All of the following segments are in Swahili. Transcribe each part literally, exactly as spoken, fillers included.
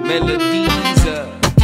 melodies. Uh.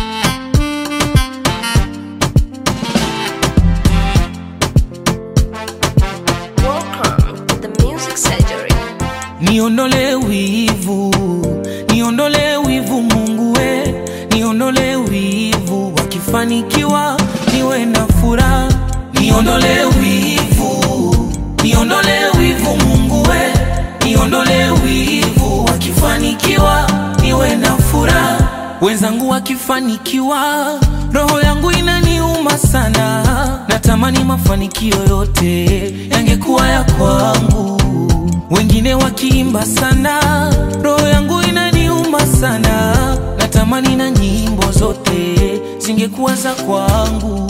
Welcome to the music surgery. Niondole wivu, niondole wivu Mungu we, niondole wivu, wakifanikiwa niwe na furaha. Niondole wivu, niondole wivu Mungu we, niondole wivu, wakifanikiwa niwe na furaha. Wenzangu wakifanikiwa, roho yangu inaniuma sana. Natamani mafanikio yote yangekuwa ya kwangu. Wengine wakiimba sana, roho yangu inaniuma sana. Natamani na nyimbo zote zingekuwa za kwangu.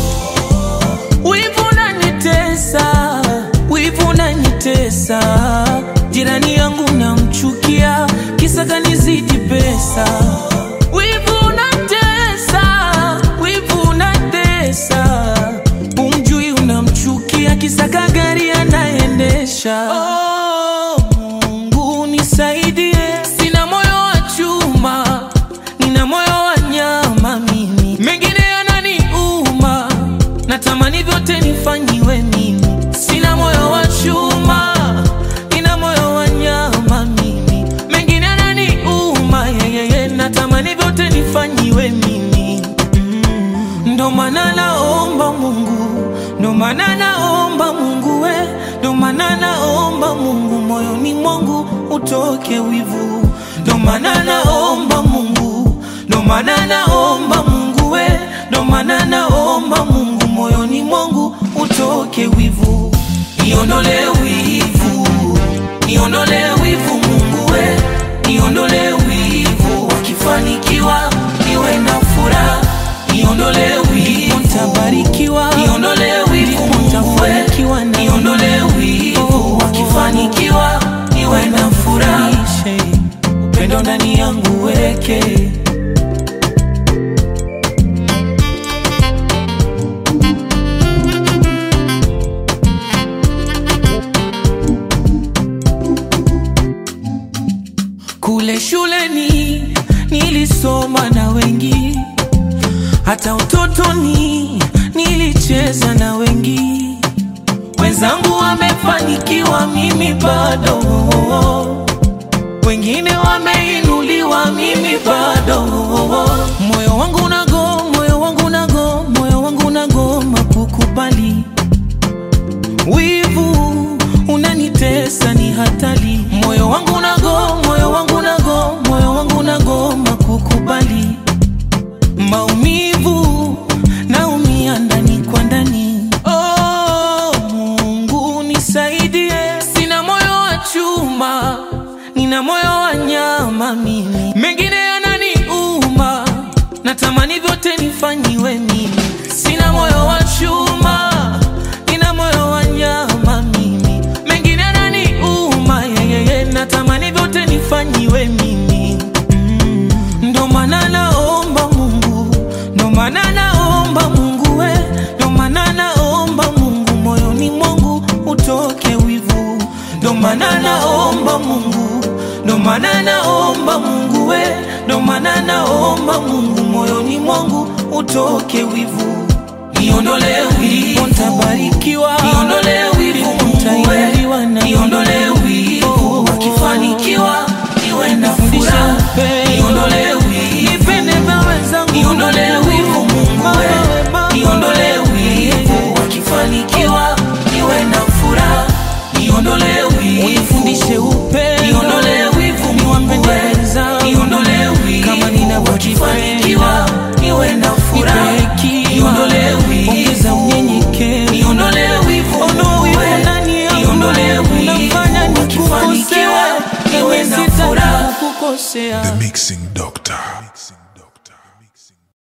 Wivu unanitesa, wivu unanitesa. Jirani yangu namchukia, kisa kanizidi pesa. Wivu unatesa, wivu unatesa. Umjui unamchukia, kisa kagari anaendesha. Oh, Mungu nisaidie, sina moyo wa chuma, nina moyo wa nyama mimi. Mengine yananiuma, natamani vyote nifanyiwe mimi. Sina moyo wa chuma, nina moyo wa nyama mimi. Mengine yananiuma, yeah, yeah, yeah, natamani vyote nifanyiwe mimi. mm. Ndo maana naomba Mungu, ndo maana naomba Mungu we, ndo maana naomba Mungu, moyoni mwangu utoke wivu. Ndo maana naomba Mungu, ndo maana naomba Mungu we, ndo maana naomba Mungu, moyoni mwangu utoke wivu. Niondole wivu, niondole wivu Mungu we, niondole wivu, wakifanikiwa niwe na furaha. Niondole wivu, nitabarikiwa. Niondole wivu Mungu we, niondole wivu, wakifanikiwa niwe na furaha. Upendo ndani yangu weke. Kule shuleni nilisoma na wengi, hata utotoni nilicheza na wengi. Wenzangu wamefanikiwa, mimi bado. Wengine wameinuliwa, mimi bado. Moyo wangu unago, moyo wangu unago, moyo wangu unagoma kukubali. Wivu unanitesa, ni hatari. Moyo wangu unago, moyo wangu unago, moyo wangu unagoma kukubali. Maumivu naumia ndani kwa ndani. Oh, Mungu nisaidie, sina moyo wa chuma, nina moyo wa nyama mimi. Mengine yananiuma, natamani vyote nifanyiwe mimi. Sina moyo wa chuma, nina moyo wa nyama mimi. Mengine yananiuma, yeah, yeah, yeah, natamani vyote nifanyiwe mimi. mm. Ndo maana naomba Mungu, ndo maana naomba Mungu we, ndo maana naomba Mungu, moyoni mwangu utoke wivu. Ndo maana naomba Mungu, ndo maana naomba Mungu we, ndo maana naomba Mungu, moyoni mwangu utoke wivu. Niondole wivu, nitabarikiwa. Niondole wivu Mungu we, niondole wivu, wakifanikiwa niwe na furaha. Niondole wivu, nipende na wenzangu. Niondole wivu Mungu we, niondole wivu, wakifanikiwa niwe na furaha. Niondole wivu, unifundishe upendo. Niondole wivu Mungu we, niondole wivu, kama ninavyofanikiwa niwe na furaha. Niondole wivu, ongeza unyenyekevu. Niondole wivu Mungu we, niondole wivu, wakifanikiwa niwe na furaha. The Mixing Doctor.